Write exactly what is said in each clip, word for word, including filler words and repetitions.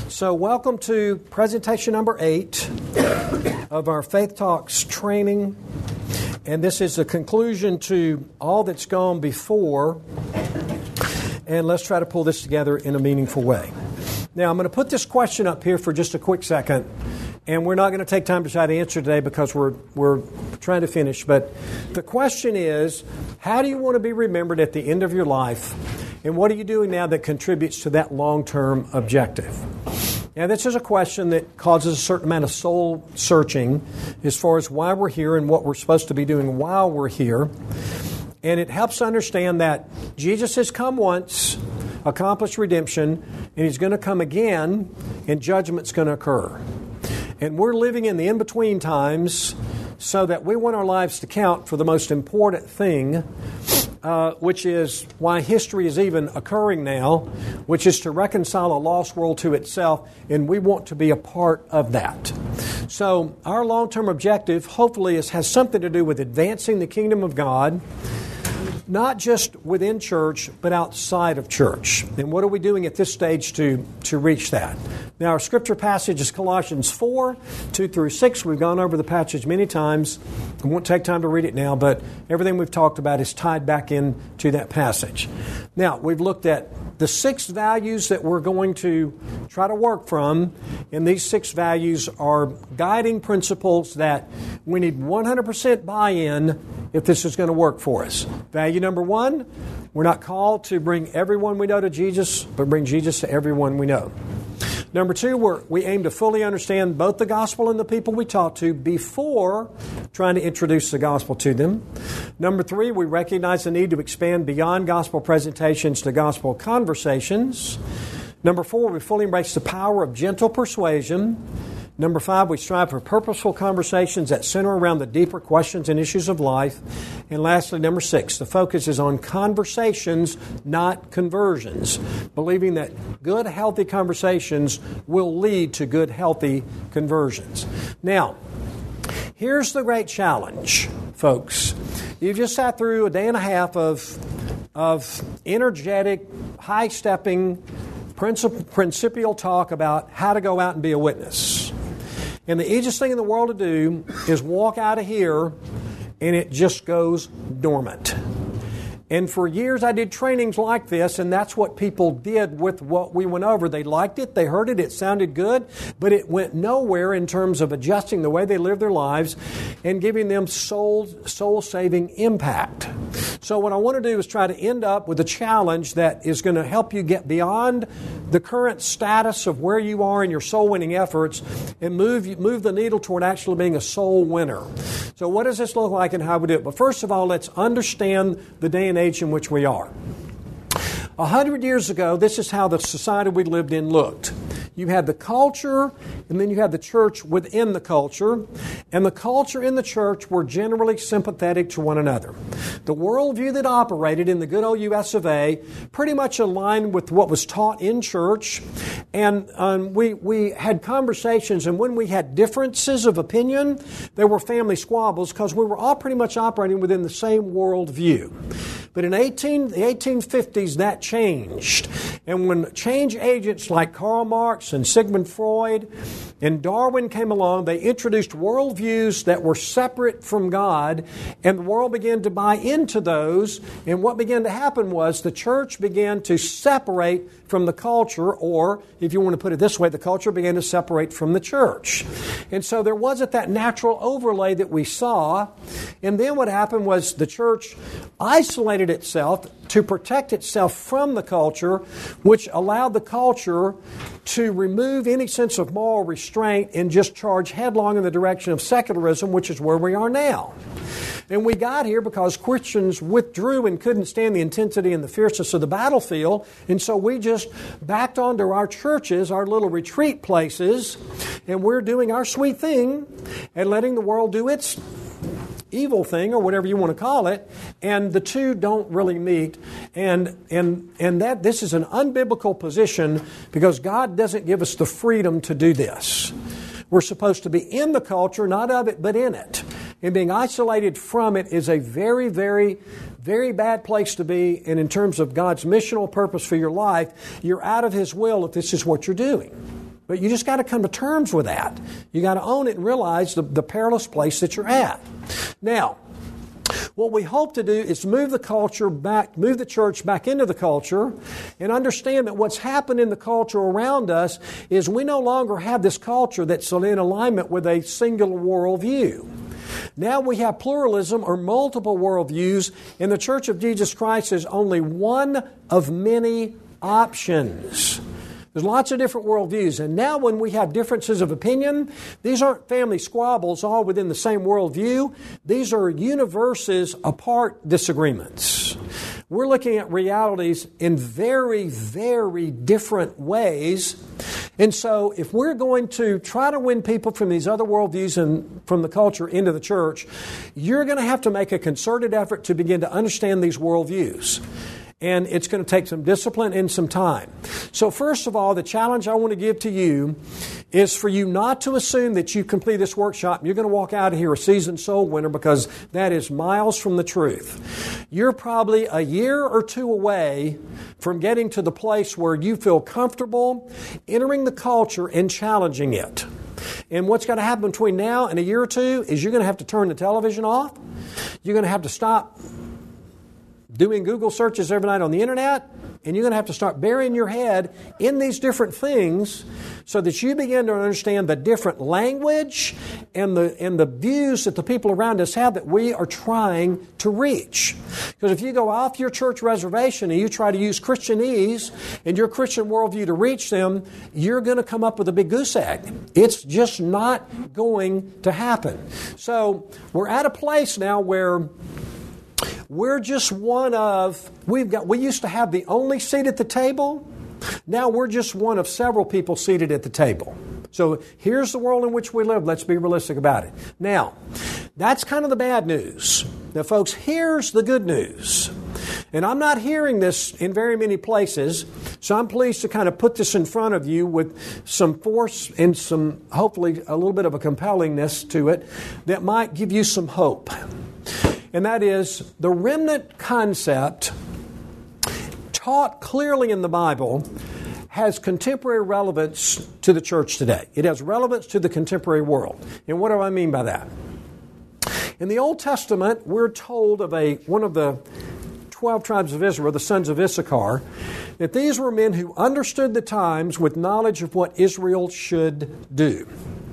So welcome to presentation number eight of our Faith Talks training. And this is the conclusion to all that's gone before. And let's try to pull this together in a meaningful way. Now, I'm going to put this question up here for just a quick second. And we're not going to take time to try to answer today because we're we're trying to finish. But the question is, how do you want to be remembered at the end of your life? And what are you doing now that contributes to that long-term objective? Now, this is a question that causes a certain amount of soul searching as far as why we're here and what we're supposed to be doing while we're here. And it helps understand that Jesus has come once, accomplished redemption, and He's going to come again, and judgment's going to occur. And we're living in the in-between times so that we want our lives to count for the most important thing, uh, which is why history is even occurring now, which is to reconcile a lost world to itself, and we want to be a part of that. So our long-term objective, hopefully, is, has something to do with advancing the kingdom of God, not just within church, but outside of church. And what are we doing at this stage to, to reach that? Now, our scripture passage is Colossians four, two through six. We've gone over the passage many times. I won't take time to read it now, but everything we've talked about is tied back into that passage. Now, we've looked at the six values that we're going to try to work from, and these six values are guiding principles that we need one hundred percent buy-in if this is going to work for us. Value number one, we're not called to bring everyone we know to Jesus, but bring Jesus to everyone we know. Number two, we're, we aim to fully understand both the gospel and the people we talk to before trying to introduce the gospel to them. Number three, we recognize the need to expand beyond gospel presentations to gospel conversations. Number four, we fully embrace the power of gentle persuasion. Number five, we strive for purposeful conversations that center around the deeper questions and issues of life. And lastly, number six, the focus is on conversations, not conversions, believing that good, healthy conversations will lead to good, healthy conversions. Now, here's the great challenge, folks. You've just sat through a day and a half of, of energetic, high-stepping, princip- principial talk about how to go out and be a witness. And the easiest thing in the world to do is walk out of here and it just goes dormant. And for years I did trainings like this, and that's what people did with what we went over. They liked it, they heard it, it sounded good, but it went nowhere in terms of adjusting the way they live their lives and giving them soul, soul-saving impact. So what I want to do is try to end up with a challenge that is going to help you get beyond the current status of where you are in your soul-winning efforts and move, move the needle toward actually being a soul winner. So what does this look like and how we do it? But first of all, let's understand the day and age in which we are. A hundred years ago, this is how the society we lived in looked. You had the culture, and then you had the church within the culture, and the culture and the church were generally sympathetic to one another. The worldview that operated in the good old U S of A pretty much aligned with what was taught in church, and um, we, we had conversations, and when we had differences of opinion, there were family squabbles because we were all pretty much operating within the same worldview. But in eighteen, the eighteen fifties, that changed. And when change agents like Karl Marx and Sigmund Freud and Darwin came along, they introduced worldviews that were separate from God, and the world began to buy into those. And what began to happen was the church began to separate from the culture, or if you want to put it this way, the culture began to separate from the church. And so there wasn't that natural overlay that we saw. And then what happened was the church isolated itself to protect itself from the culture, which allowed the culture to remove any sense of moral restraint and just charge headlong in the direction of secularism, which is where we are now. And we got here because Christians withdrew and couldn't stand the intensity and the fierceness of the battlefield, and so we just backed onto our churches, our little retreat places, and we're doing our sweet thing and letting the world do its evil thing, or whatever you want to call it, and the two don't really meet. And and and that this is an unbiblical position because God doesn't give us the freedom to do this. We're supposed to be in the culture, not of it, but in it. And being isolated from it is a very, very, very bad place to be. And in terms of God's missional purpose for your life, you're out of His will if this is what you're doing. But you just got to come to terms with that. You got to own it and realize the, the perilous place that you're at. Now, what we hope to do is move the culture back, move the church back into the culture and understand that what's happened in the culture around us is we no longer have this culture that's in alignment with a singular worldview. Now we have pluralism or multiple worldviews, and the Church of Jesus Christ is only one of many options. There's lots of different worldviews, and now when we have differences of opinion, these aren't family squabbles all within the same worldview. These are universes apart disagreements. We're looking at realities in very, very different ways. And so if we're going to try to win people from these other worldviews and from the culture into the church, you're going to have to make a concerted effort to begin to understand these worldviews. And it's going to take some discipline and some time. So first of all, the challenge I want to give to you is for you not to assume that you complete this workshop and you're going to walk out of here a seasoned soul winner, because that is miles from the truth. You're probably a year or two away from getting to the place where you feel comfortable entering the culture and challenging it. And what's going to happen between now and a year or two is you're going to have to turn the television off. You're going to have to stop doing Google searches every night on the internet, and you're going to have to start burying your head in these different things so that you begin to understand the different language and the and the views that the people around us have that we are trying to reach. Because if you go off your church reservation and you try to use Christianese and your Christian worldview to reach them, you're going to come up with a big goose egg. It's just not going to happen. So we're at a place now where we're just one of, we've got, we used to have the only seat at the table. Now we're just one of several people seated at the table. So here's the world in which we live. Let's be realistic about it. Now, that's kind of the bad news. Now, folks, here's the good news. And I'm not hearing this in very many places, so I'm pleased to kind of put this in front of you with some force and some, hopefully, a little bit of a compellingness to it that might give you some hope. And that is the remnant concept taught clearly in the Bible has contemporary relevance to the church today. It has relevance to the contemporary world. And what do I mean by that? In the Old Testament, we're told of a one of the twelve tribes of Israel, the sons of Issachar, that these were men who understood the times with knowledge of what Israel should do.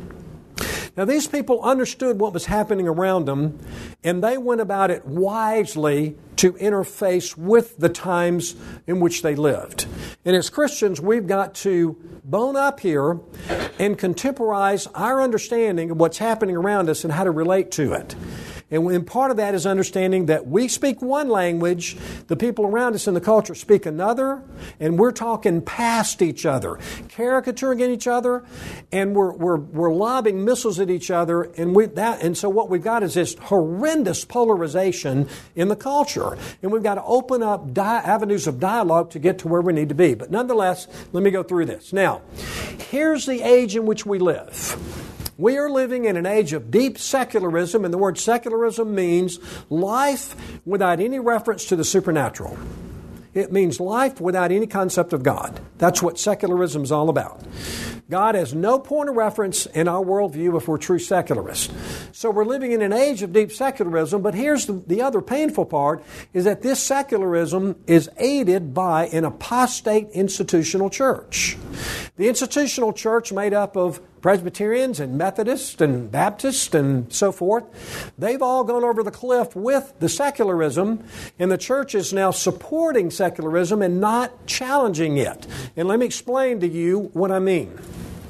Now, these people understood what was happening around them, and they went about it wisely to interface with the times in which they lived. And as Christians, we've got to bone up here and contemporize our understanding of what's happening around us and how to relate to it. And part of that is understanding that we speak one language, the people around us in the culture speak another, and we're talking past each other, caricaturing at each other, and we're we're we're lobbing missiles at each other, and we that and so what we've got is this horrendous polarization in the culture, and we've got to open up di- avenues of dialogue to get to where we need to be. But nonetheless, let me go through this. Now, here's the age in which we live. We are living in an age of deep secularism, and the word secularism means life without any reference to the supernatural. It means life without any concept of God. That's what secularism is all about. God has no point of reference in our worldview if we're true secularists. So we're living in an age of deep secularism, but here's the, the other painful part, is that this secularism is aided by an apostate institutional church. The institutional church made up of Presbyterians and Methodists and Baptists and so forth, they've all gone over the cliff with the secularism, and the church is now supporting secularism and not challenging it. And let me explain to you what I mean.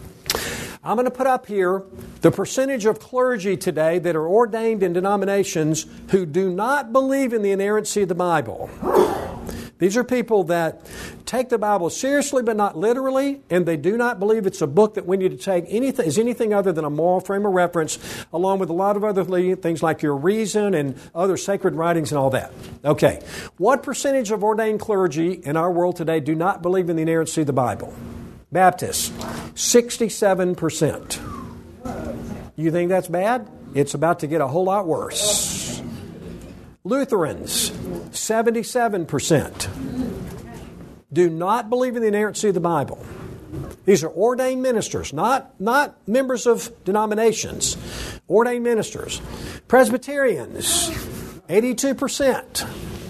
I'm going to put up here the percentage of clergy today that are ordained in denominations who do not believe in the inerrancy of the Bible. These are people that take the Bible seriously but not literally, and they do not believe it's a book that we need to take anything as anything other than a moral frame of reference, along with a lot of other things like your reason and other sacred writings and all that. Okay, what percentage of ordained clergy in our world today do not believe in the inerrancy of the Bible? Baptists, sixty-seven percent. You think that's bad? It's about to get a whole lot worse. Lutherans, seventy-seven percent, do not believe in the inerrancy of the Bible. These are ordained ministers, not, not members of denominations. Ordained ministers. Presbyterians, eighty-two percent.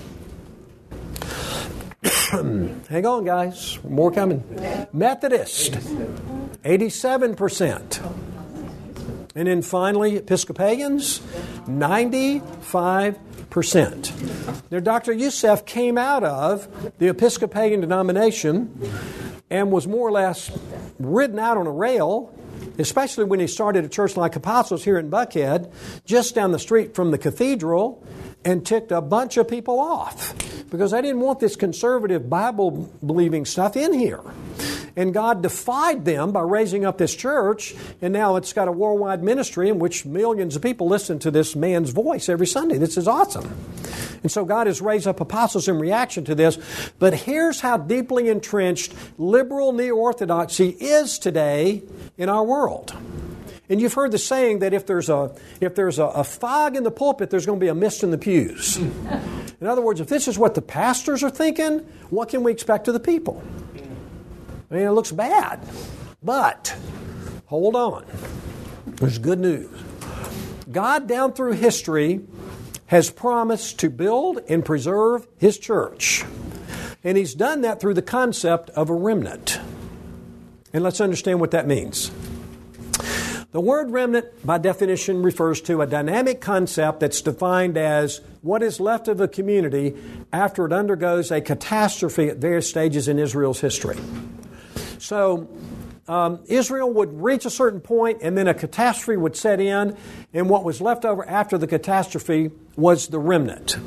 Hang on, guys. More coming. Methodist, eighty-seven percent. And then finally, Episcopalians, ninety-five percent. Now, Doctor Youssef came out of the Episcopalian denomination and was more or less ridden out on a rail, especially when he started a church like Apostles here in Buckhead, just down the street from the cathedral, and ticked a bunch of people off because they didn't want this conservative Bible-believing stuff in here. And God defied them by raising up this church, and now it's got a worldwide ministry in which millions of people listen to this man's voice every Sunday. This is awesome. And so God has raised up apostles in reaction to this. But here's how deeply entrenched liberal neo-orthodoxy is today in our world. And you've heard the saying that if there's a if there's a, a fog in the pulpit, there's going to be a mist in the pews. In other words, if this is what the pastors are thinking, what can we expect of the people? I mean, it looks bad. But hold on. There's good news. God, down through history, has promised to build and preserve His church. And He's done that through the concept of a remnant. And let's understand what that means. The word remnant, by definition, refers to a dynamic concept that's defined as what is left of a community after it undergoes a catastrophe at various stages in Israel's history. So, um, Israel would reach a certain point, and then a catastrophe would set in, and what was left over after the catastrophe was the remnant.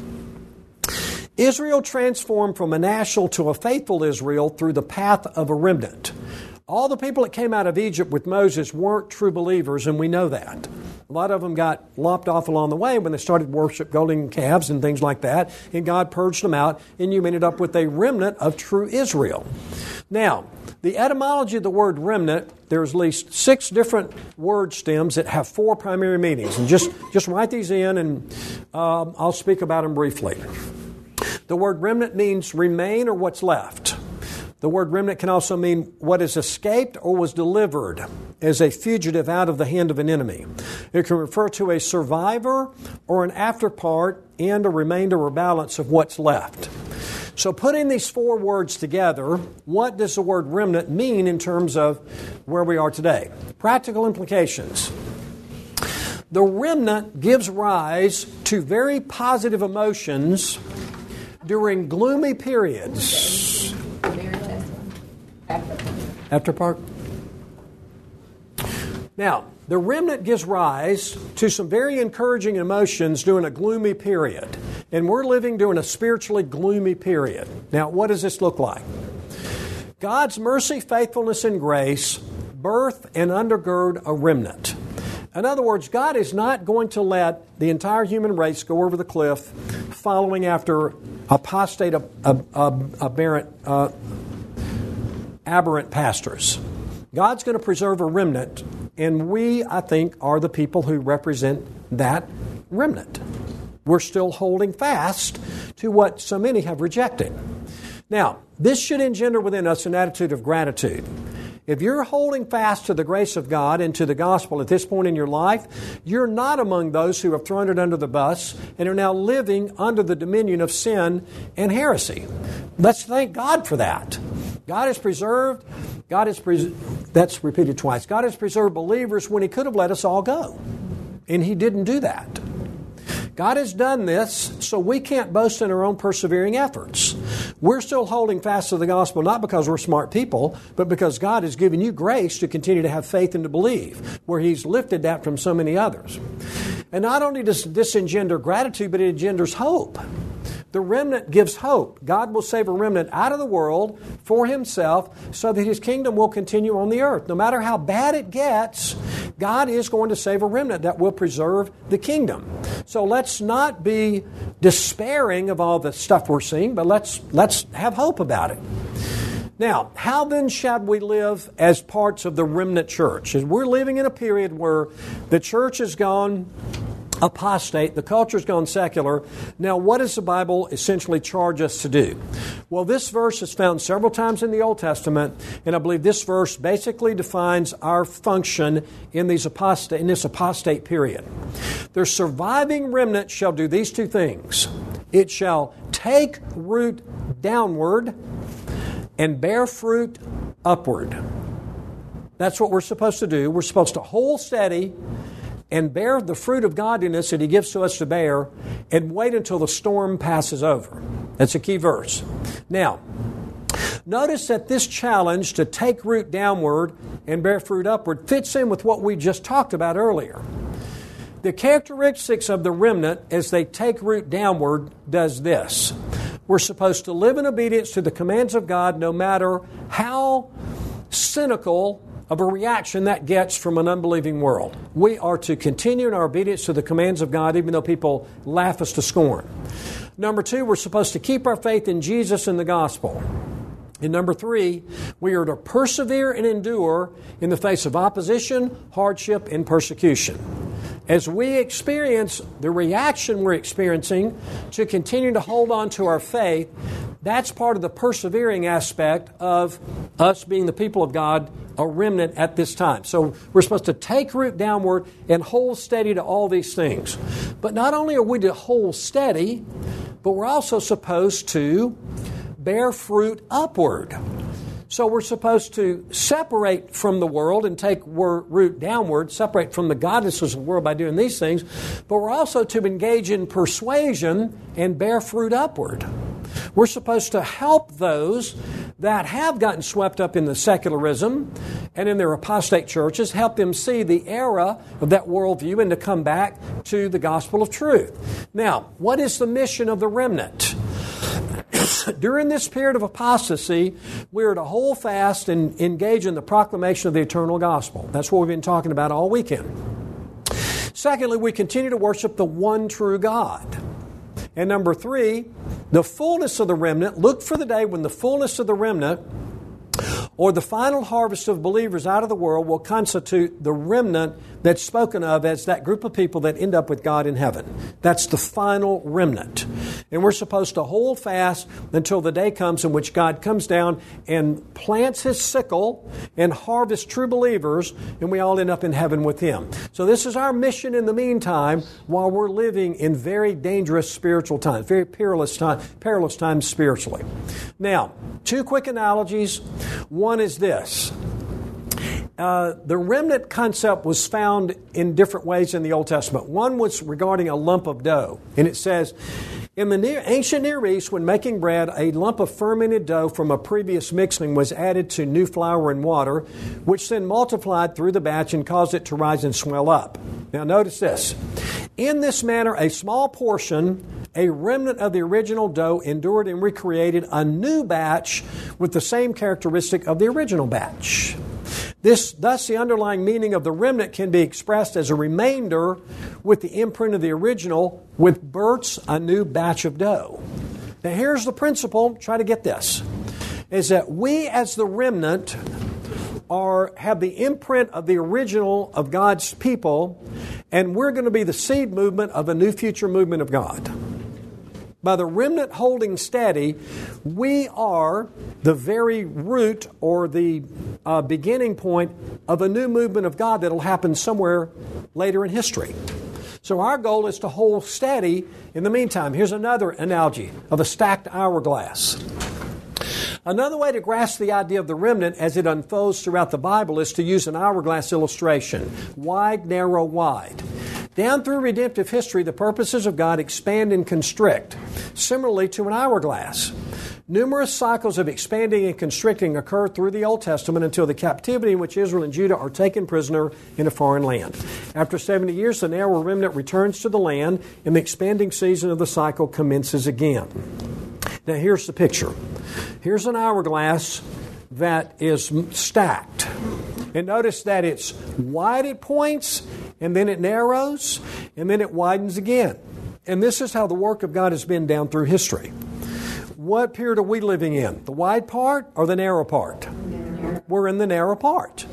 Israel transformed from a national to a faithful Israel through the path of a remnant. All the people that came out of Egypt with Moses weren't true believers, and we know that. A lot of them got lopped off along the way when they started worship golden calves and things like that, and God purged them out, and you ended up with a remnant of true Israel. Now, the etymology of the word remnant, there's at least six different word stems that have four primary meanings. And just, just write these in, and um, I'll speak about them briefly. The word remnant means remain or what's left. The word remnant can also mean what is escaped or was delivered as a fugitive out of the hand of an enemy. It can refer to a survivor or an afterpart and a remainder or balance of what's left. So putting these four words together, what does the word remnant mean in terms of where we are today? Practical implications. The remnant gives rise to very positive emotions during gloomy periods. After part. Now, the remnant gives rise to some very encouraging emotions during a gloomy period. And we're living during a spiritually gloomy period. Now, what does this look like? God's mercy, faithfulness, and grace birth and undergird a remnant. In other words, God is not going to let the entire human race go over the cliff following after apostate, aberrant, uh, aberrant pastors. God's going to preserve a remnant, and we, I think, are the people who represent that remnant. We're still holding fast to what so many have rejected. Now, this should engender within us an attitude of gratitude. If you're holding fast to the grace of God and to the gospel at this point in your life, you're not among those who have thrown it under the bus and are now living under the dominion of sin and heresy. Let's thank God for that. God has preserved, God has pres- that's repeated twice, God has preserved believers when He could have let us all go. And He didn't do that. God has done this so we can't boast in our own persevering efforts. We're still holding fast to the gospel, not because we're smart people, but because God has given you grace to continue to have faith and to believe, where He's lifted that from so many others. And not only does this engender gratitude, but it engenders hope. The remnant gives hope. God will save a remnant out of the world for Himself so that His kingdom will continue on the earth. No matter how bad it gets, God is going to save a remnant that will preserve the kingdom. So let's not be despairing of all the stuff we're seeing, but let's let's have hope about it. Now, how then shall we live as parts of the remnant church? As we're living in a period where the church has gone apostate. The culture's gone secular. Now, what does the Bible essentially charge us to do? Well, this verse is found several times in the Old Testament, and I believe this verse basically defines our function in these apostate, in this apostate period. The surviving remnant shall do these two things. It shall take root downward and bear fruit upward. That's what we're supposed to do. We're supposed to hold steady and bear the fruit of godliness that He gives to us to bear, and wait until the storm passes over. That's a key verse. Now, notice that this challenge to take root downward and bear fruit upward fits in with what we just talked about earlier. The characteristics of the remnant as they take root downward does this. We're supposed to live in obedience to the commands of God no matter how cynical of a reaction that gets from an unbelieving world. We are to continue in our obedience to the commands of God even though people laugh us to scorn. Number two, we're supposed to keep our faith in Jesus and the gospel. And number three, we are to persevere and endure in the face of opposition, hardship, and persecution. As we experience the reaction we're experiencing to continue to hold on to our faith, that's part of the persevering aspect of us being the people of God, a remnant at this time. So we're supposed to take root downward and hold steady to all these things. But not only are we to hold steady, but we're also supposed to bear fruit upward. So we're supposed to separate from the world and take root downward, separate from the godlessness of the world by doing these things, but we're also to engage in persuasion and bear fruit upward. We're supposed to help those that have gotten swept up in the secularism and in their apostate churches, help them see the error of that worldview and to come back to the gospel of truth. Now, what is the mission of the remnant? During this period of apostasy, we are to hold fast and engage in the proclamation of the eternal gospel. That's what we've been talking about all weekend. Secondly, we continue to worship the one true God. And number three, the fullness of the remnant. Look for the day when the fullness of the remnant, or the final harvest of believers out of the world, will constitute the remnant that's spoken of as that group of people that end up with God in heaven. That's the final remnant. And we're supposed to hold fast until the day comes in which God comes down and plants His sickle and harvests true believers, and we all end up in heaven with Him. So this is our mission in the meantime while we're living in very dangerous spiritual times, very perilous, time, perilous times spiritually. Now, two quick analogies. One is this. Uh, the remnant concept was found in different ways in the Old Testament. One was regarding a lump of dough. And it says, in the near, ancient Near East, when making bread, a lump of fermented dough from a previous mixing was added to new flour and water, which then multiplied through the batch and caused it to rise and swell up. Now notice this. In this manner, a small portion, a remnant of the original dough, endured and recreated a new batch with the same characteristic of the original batch. This, thus, the underlying meaning of the remnant can be expressed as a remainder with the imprint of the original, with births a new batch of dough. Now, here's the principle. Try to get this. Is that we as the remnant are have the imprint of the original of God's people, and we're going to be the seed movement of a new future movement of God. By the remnant holding steady, we are the very root or the uh, beginning point of a new movement of God that will happen somewhere later in history. So our goal is to hold steady in the meantime. Here's another analogy of a stacked hourglass. Another way to grasp the idea of the remnant as it unfolds throughout the Bible is to use an hourglass illustration. Wide, narrow, wide. Down through redemptive history, the purposes of God expand and constrict, similarly to an hourglass. Numerous cycles of expanding and constricting occur through the Old Testament until the captivity in which Israel and Judah are taken prisoner in a foreign land. After seventy years, the narrow remnant returns to the land, and the expanding season of the cycle commences again. Now, here's the picture. Here's an hourglass that is stacked. And notice that it's wide at points, and then it narrows, and then it widens again. And this is how the work of God has been down through history. What period are we living in? The wide part or the narrow part? We're in the narrow part.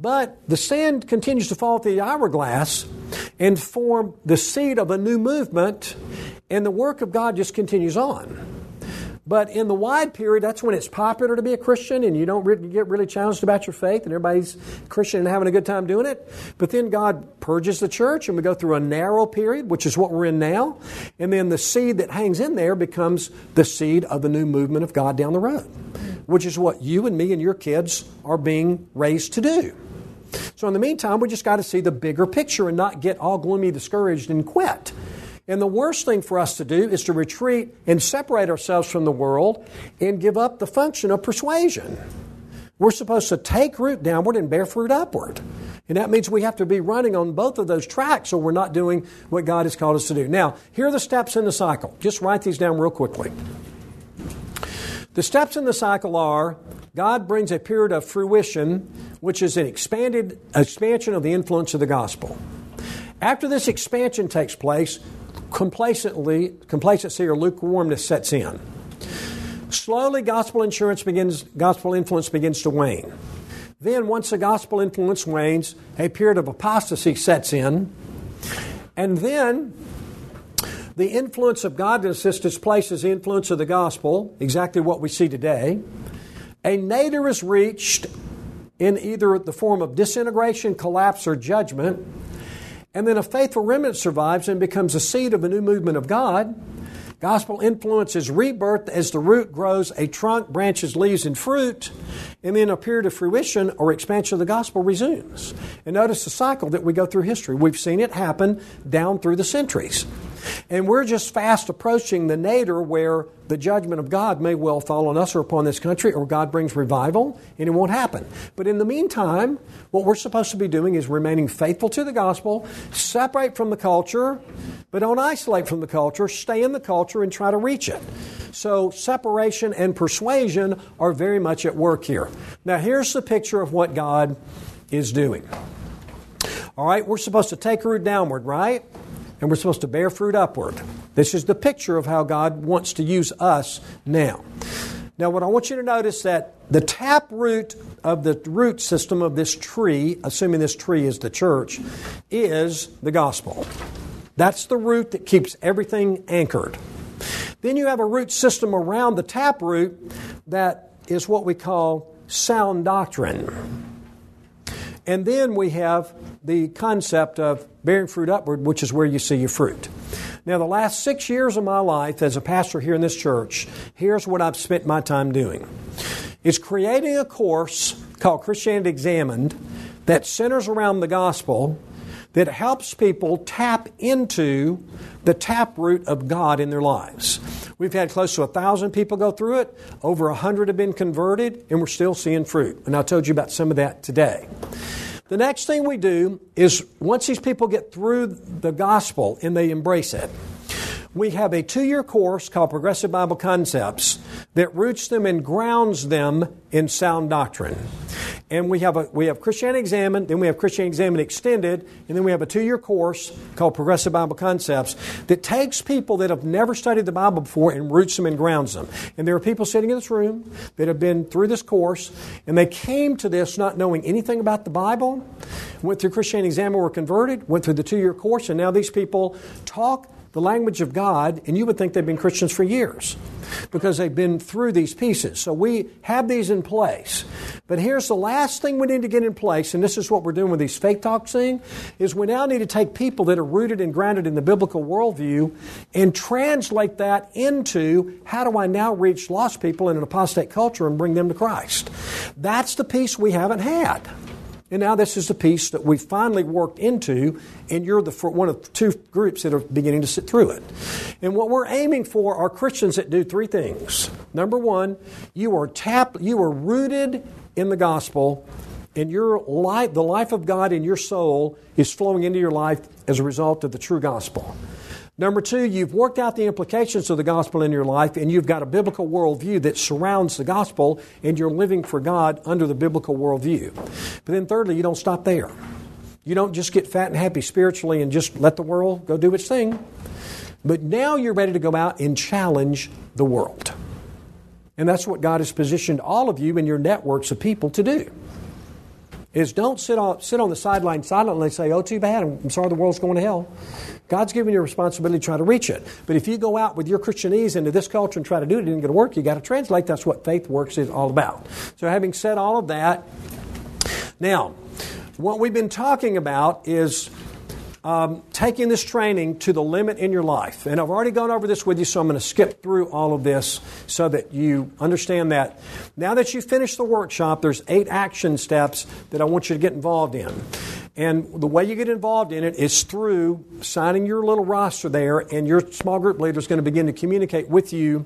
But the sand continues to fall through the hourglass and form the seed of a new movement, and the work of God just continues on. But in the wide period, that's when it's popular to be a Christian and you don't really get really challenged about your faith and everybody's Christian and having a good time doing it. But then God purges the church and we go through a narrow period, which is what we're in now. And then the seed that hangs in there becomes the seed of the new movement of God down the road, which is what you and me and your kids are being raised to do. So in the meantime, we just got to see the bigger picture and not get all gloomy, discouraged, and quit. And the worst thing for us to do is to retreat and separate ourselves from the world and give up the function of persuasion. We're supposed to take root downward and bear fruit upward. And that means we have to be running on both of those tracks or we're not doing what God has called us to do. Now, here are the steps in the cycle. Just write these down real quickly. The steps in the cycle are: God brings a period of fruition, which is an expanded expansion of the influence of the gospel. After this expansion takes place, complacently, complacency or lukewarmness sets in. Slowly, gospel insurance begins, gospel influence begins to wane. Then, once the gospel influence wanes, a period of apostasy sets in. And then, the influence of godlessness displaces the influence of the gospel, exactly what we see today. A nadir is reached in either the form of disintegration, collapse, or judgment. And then a faithful remnant survives and becomes a seed of a new movement of God. Gospel influence is rebirthed as the root grows a trunk, branches, leaves, and fruit. And then a period of fruition or expansion of the gospel resumes. And notice the cycle that we go through history. We've seen it happen down through the centuries. And we're just fast approaching the nadir where the judgment of God may well fall on us or upon this country, or God brings revival, and it won't happen. But in the meantime, what we're supposed to be doing is remaining faithful to the gospel, separate from the culture, but don't isolate from the culture, stay in the culture and try to reach it. So separation and persuasion are very much at work here. Now here's the picture of what God is doing. All right, we're supposed to take root downward, right? And we're supposed to bear fruit upward. This is the picture of how God wants to use us now. Now, what I want you to notice that the tap root of the root system of this tree, assuming this tree is the church, is the gospel. That's the root that keeps everything anchored. Then you have a root system around the tap root that is what we call sound doctrine. And then we have the concept of bearing fruit upward, which is where you see your fruit. Now, the last six years of my life as a pastor here in this church, here's what I've spent my time doing. It's creating a course called Christianity Examined that centers around the gospel, that helps people tap into the taproot of God in their lives. We've had close to a thousand people go through it. Over a hundred have been converted, and we're still seeing fruit. And I told you about some of that today. The next thing we do is once these people get through the gospel and they embrace it, we have a two-year course called Progressive Bible Concepts that roots them and grounds them in sound doctrine. And we have a, we have Christianity Examined, then we have Christianity Examined Extended, and then we have a two-year course called Progressive Bible Concepts that takes people that have never studied the Bible before and roots them and grounds them. And there are people sitting in this room that have been through this course, and they came to this not knowing anything about the Bible, went through Christianity Examined, were converted, went through the two-year course, and now these people talk the language of God, and you would think they've been Christians for years because they've been through these pieces. So we have these in place. But here's the last thing we need to get in place, and this is what we're doing with these Faith Talks thing, is we now need to take people that are rooted and grounded in the biblical worldview and translate that into how do I now reach lost people in an apostate culture and bring them to Christ. That's the piece we haven't had. And now this is the piece that we finally worked into, and you're the one of two groups that are beginning to sit through it. And what we're aiming for are Christians that do three things. Number one, you are tapped, you are rooted in the gospel, and your life, the life of God in your soul is flowing into your life as a result of the true gospel. Number two, you've worked out the implications of the gospel in your life, and you've got a biblical worldview that surrounds the gospel, and you're living for God under the biblical worldview. But then thirdly, you don't stop there. You don't just get fat and happy spiritually and just let the world go do its thing. But now you're ready to go out and challenge the world. And that's what God has positioned all of you in your networks of people to do. is don't sit on sit on the sideline silently and say, oh, too bad, I'm sorry the world's going to hell. God's given you a responsibility to try to reach it. But if you go out with your Christianese into this culture and try to do it, it isn't going to work. You've got to translate. That's what Faith Works is all about. So having said all of that, now, what we've been talking about is um, taking this training to the limit in your life. And I've already gone over this with you, so I'm going to skip through all of this so that you understand that. Now that you've finished the workshop, there's eight action steps that I want you to get involved in. And the way you get involved in it is through signing your little roster there, and your small group leader is going to begin to communicate with you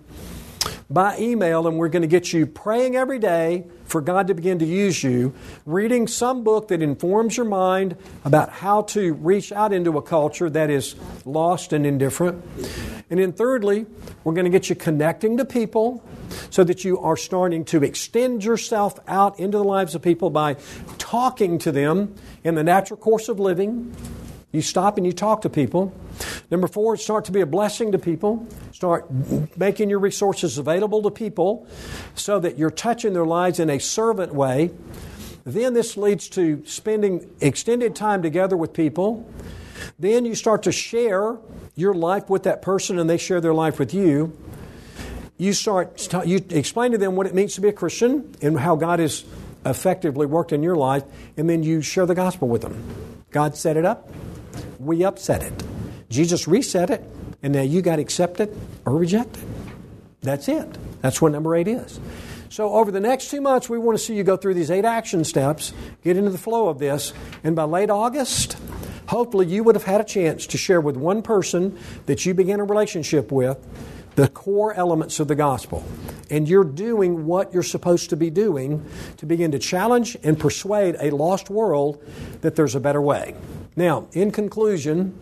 by email, and we're going to get you praying every day for God to begin to use you, reading some book that informs your mind about how to reach out into a culture that is lost and indifferent. And then thirdly, we're going to get you connecting to people so that you are starting to extend yourself out into the lives of people by talking to them in the natural course of living. You stop and you talk to people. Number four, start to be a blessing to people. Start making your resources available to people so that you're touching their lives in a servant way. Then this leads to spending extended time together with people. Then you start to share your life with that person and they share their life with you. You start, you explain to them what it means to be a Christian and how God has effectively worked in your life, and then you share the gospel with them. God set it up. We upset it. Jesus reset it, and now you got to accept it or reject it. That's it. That's what number eight is. So over the next two months, we want to see you go through these eight action steps, get into the flow of this, and by late August, hopefully you would have had a chance to share with one person that you began a relationship with the core elements of the gospel. And you're doing what you're supposed to be doing to begin to challenge and persuade a lost world that there's a better way. Now, in conclusion,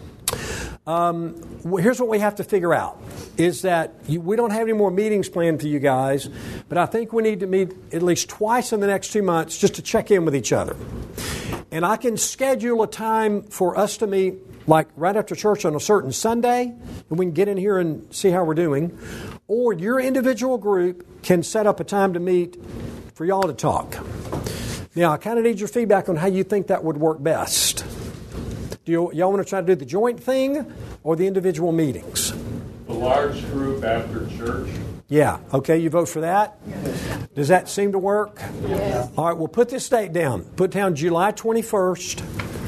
um, here's what we have to figure out, is that you, we don't have any more meetings planned for you guys, but I think we need to meet at least twice in the next two months just to check in with each other. And I can schedule a time for us to meet like right after church on a certain Sunday, and we can get in here and see how we're doing. Or your individual group can set up a time to meet for y'all to talk. Now, I kind of need your feedback on how you think that would work best. Do you, y'all want to try to do the joint thing or the individual meetings? The large group after church. Yeah. Okay, you vote for that? Yes. Does that seem to work? Yes. All right, we'll put this date down. Put down July twenty-first.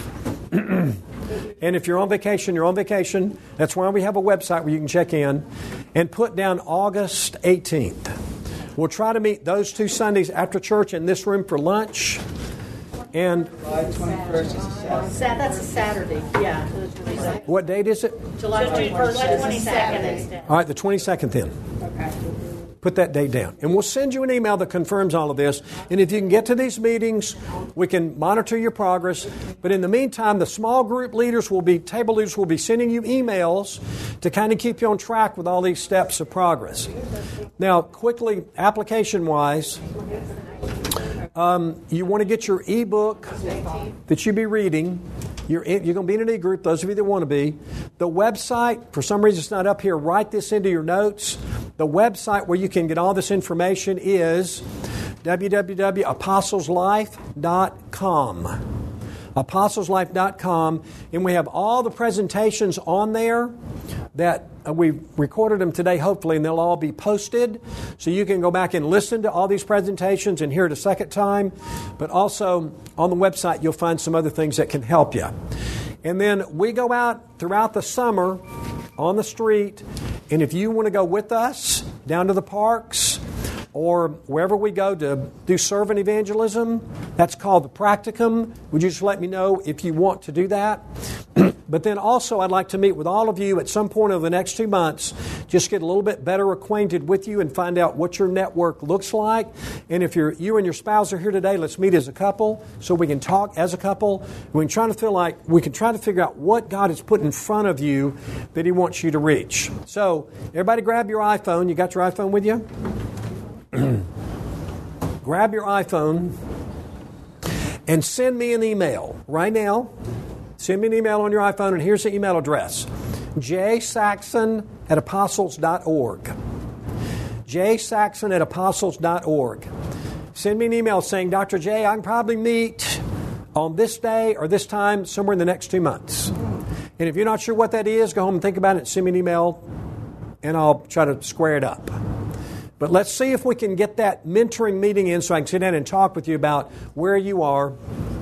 And if you're on vacation, you're on vacation. That's why we have a website where you can check in. And put down August eighteenth. We'll try to meet those two Sundays after church in this room for lunch. And July twenty-first is a Saturday. That's a Saturday, yeah. What date is it? July twenty-first is twenty-second. All right, the twenty-second then. Okay. Put that date down. And we'll send you an email that confirms all of this. And if you can get to these meetings, we can monitor your progress. But in the meantime, the small group leaders will be, table leaders will be sending you emails to kind of keep you on track with all these steps of progress. Now, quickly, application-wise, um, you want to get your ebook that you be reading. You're, in, you're going to be in an e-group, those of you that want to be. The website, for some reason it's not up here, write this into your notes. The website where you can get all this information is w w w dot apostles life dot com. apostles life dot com. And we have all the presentations on there that uh, we recorded them today, hopefully, and they'll all be posted. So you can go back and listen to all these presentations and hear it a second time. But also on the website, you'll find some other things that can help you. And then we go out throughout the summer on the street. And if you want to go with us down to the parks or wherever we go to do servant evangelism, that's called the practicum. Would you just let me know if you want to do that? But then also I'd like to meet with all of you at some point over the next two months, just get a little bit better acquainted with you and find out what your network looks like. And if you're, you and your spouse are here today, let's meet as a couple so we can talk as a couple. We can try to feel like we can try to figure out what God has put in front of you that He wants you to reach. So everybody grab your iPhone. You got your iPhone with you? Grab your iPhone and send me an email right now. Send me an email on your iPhone, and here's the email address. j saxon at apostles dot org. j saxon at apostles dot org. send me an email saying, Doctor J, I can probably meet on this day or this time somewhere in the next two months. And if you're not sure what that is, go home and think about it and send me an email, and I'll try to square it up. But let's see if we can get that mentoring meeting in so I can sit down and talk with you about where you are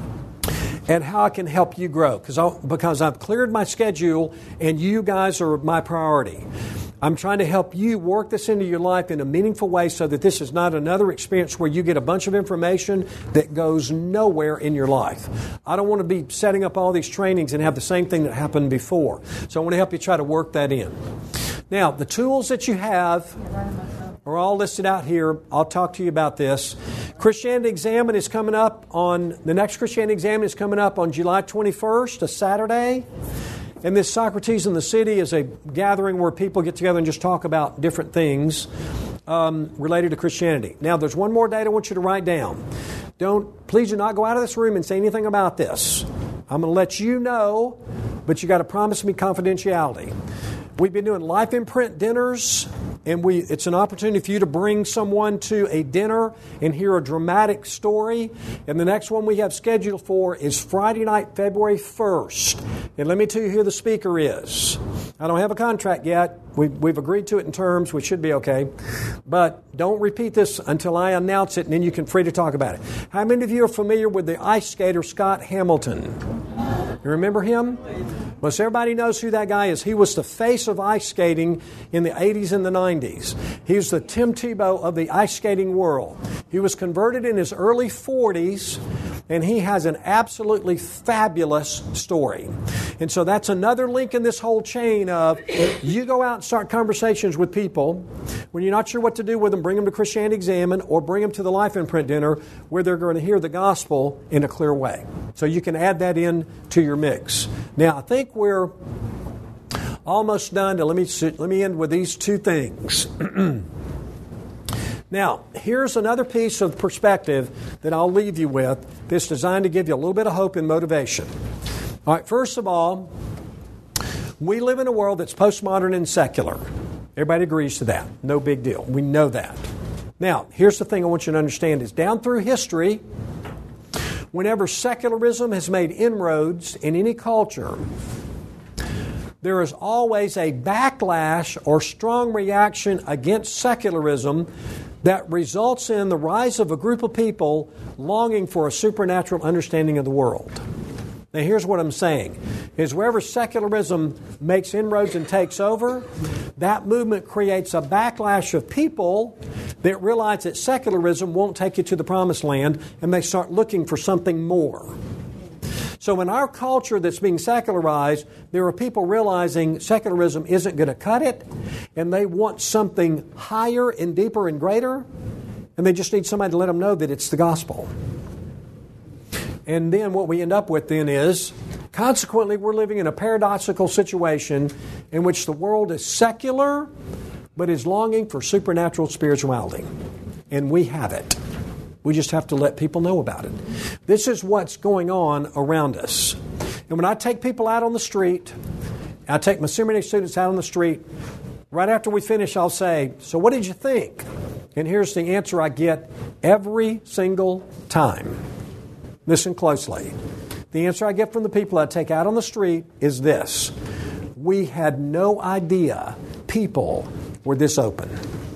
and how I can help you grow. Because because I've cleared my schedule and you guys are my priority. I'm trying to help you work this into your life in a meaningful way so that this is not another experience where you get a bunch of information that goes nowhere in your life. I don't want to be setting up all these trainings and have the same thing that happened before. So I want to help you try to work that in. Now, the tools that you have are all listed out here. I'll talk to you about this. Christianity Examine is coming up on, the next Christianity Examine is coming up on July twenty-first, a Saturday. And this Socrates in the City is a gathering where people get together and just talk about different things um, related to Christianity. Now, there's one more date I want you to write down. Don't, please do not go out of this room and say anything about this. I'm going to let you know, but you got to promise me confidentiality. We've been doing Life Imprint dinners, and we it's an opportunity for you to bring someone to a dinner and hear a dramatic story. And the next one we have scheduled for is Friday night, February first. And let me tell you who the speaker is. I don't have a contract yet. We, we've agreed to it in terms. We should be okay. But don't repeat this until I announce it, and then you can free to talk about it. How many of you are familiar with the ice skater Scott Hamilton? You remember him? Most everybody knows who that guy is. He was the face of ice skating in the eighties and the nineties. He was the Tim Tebow of the ice skating world. He was converted in his early forties, and he has an absolutely fabulous story. And so that's another link in this whole chain of you go out and start conversations with people. When you're not sure what to do with them, bring them to Christianity Examine or bring them to the Life Imprint dinner where they're going to hear the gospel in a clear way. So you can add that in to your mix. Now, I think we're almost done. Let me, let me end with these two things. Now, here's another piece of perspective that I'll leave you with that's designed to give you a little bit of hope and motivation. All right, first of all, we live in a world that's postmodern and secular. Everybody agrees to that. No big deal. We know that. Now, here's the thing I want you to understand is down through history, whenever secularism has made inroads in any culture, there is always a backlash or strong reaction against secularism that results in the rise of a group of people longing for a supernatural understanding of the world. Now, here's what I'm saying, is wherever secularism makes inroads and takes over, that movement creates a backlash of people that realize that secularism won't take you to the promised land, and they start looking for something more. So in our culture that's being secularized, there are people realizing secularism isn't going to cut it, and they want something higher and deeper and greater, and they just need somebody to let them know that it's the gospel. And then what we end up with then is, consequently, we're living in a paradoxical situation in which the world is secular, but is longing for supernatural spirituality. And we have it. We just have to let people know about it. This is what's going on around us. And when I take people out on the street, I take my seminary students out on the street, right after we finish, I'll say, so what did you think? And here's the answer I get every single time. Listen closely. The answer I get from the people I take out on the street is this. We had no idea people were this open.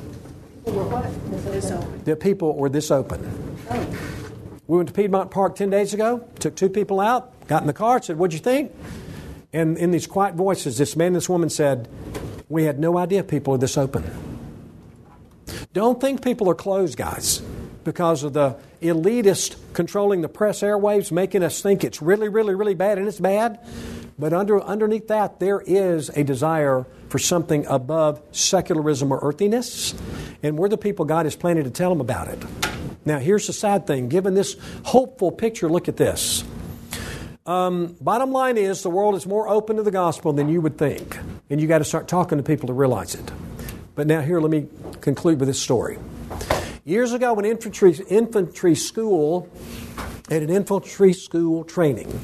That people were this open. We went to Piedmont Park ten days ago, took two people out, got in the car, said, what'd you think? And in these quiet voices, this man and this woman said, we had no idea people are this open. Don't think people are closed, guys, because of the elitist controlling the press airwaves, making us think it's really, really, really bad, and it's bad. But under, underneath that, there is a desire for something above secularism or earthiness, and we're the people God has planted to tell them about it. Now, here's the sad thing. Given this hopeful picture, look at this. Um, bottom line is, the world is more open to the gospel than you would think, and you got to start talking to people to realize it. But now here, let me conclude with this story. Years ago, in infantry, infantry school, at an infantry school training,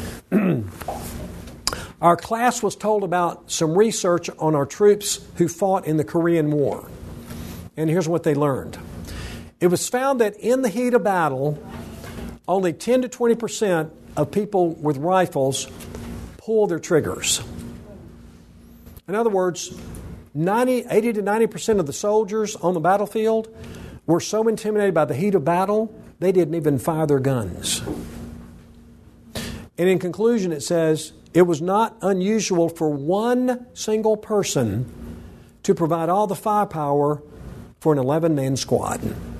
our class was told about some research on our troops who fought in the Korean War. And here's what they learned. It was found that in the heat of battle, only ten to twenty percent of people with rifles pull their triggers. In other words, ninety, eighty to ninety percent of the soldiers on the battlefield were so intimidated by the heat of battle, they didn't even fire their guns. And in conclusion, it says, it was not unusual for one single person to provide all the firepower for an eleven-man squad.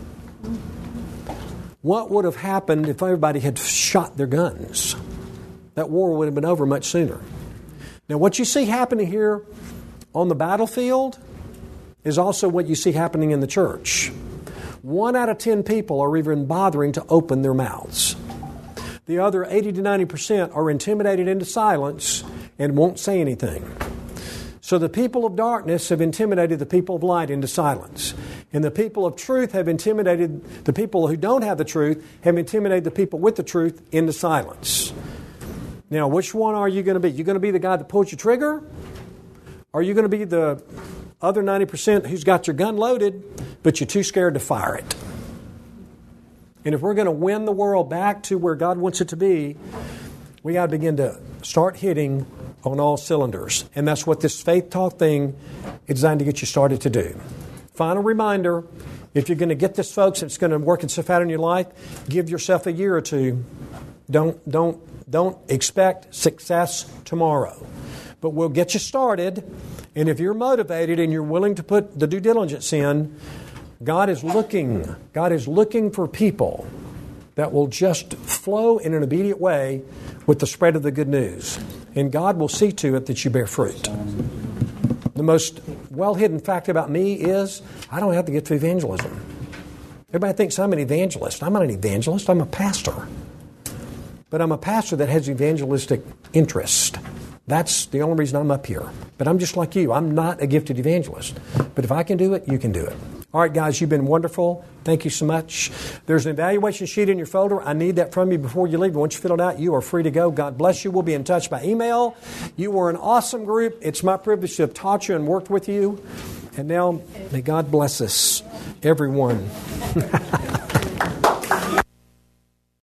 What would have happened if everybody had shot their guns? That war would have been over much sooner. Now, what you see happening here on the battlefield is also what you see happening in the church. One out of ten people are even bothering to open their mouths. The other eighty to ninety percent are intimidated into silence and won't say anything. So the people of darkness have intimidated the people of light into silence. And the people of truth have intimidated the people who don't have the truth, have intimidated the people with the truth into silence. Now, which one are you going to be? You going to be the guy that pulls your trigger? Or are you going to be the other ninety percent who's got your gun loaded, but you're too scared to fire it? And if we're going to win the world back to where God wants it to be, we got to begin to start hitting on all cylinders. And that's what this Faith Talk thing is designed to get you started to do. Final reminder, if you're going to get this, folks, it's going to work itself out in your life, give yourself a year or two. Don't, don't, don't expect success tomorrow. But we'll get you started. And if you're motivated and you're willing to put the due diligence in, God is looking. God is looking for people that will just flow in an obedient way with the spread of the good news. And God will see to it that you bear fruit. The most well-hidden fact about me is I don't have to get to evangelism. Everybody thinks I'm an evangelist. I'm not an evangelist. I'm a pastor. But I'm a pastor that has evangelistic interest. That's the only reason I'm up here. But I'm just like you. I'm not a gifted evangelist. But if I can do it, you can do it. All right, guys, you've been wonderful. Thank you so much. There's an evaluation sheet in your folder. I need that from you before you leave. Once you fill it out, you are free to go. God bless you. We'll be in touch by email. You were an awesome group. It's my privilege to have taught you and worked with you. And now, may God bless us, everyone.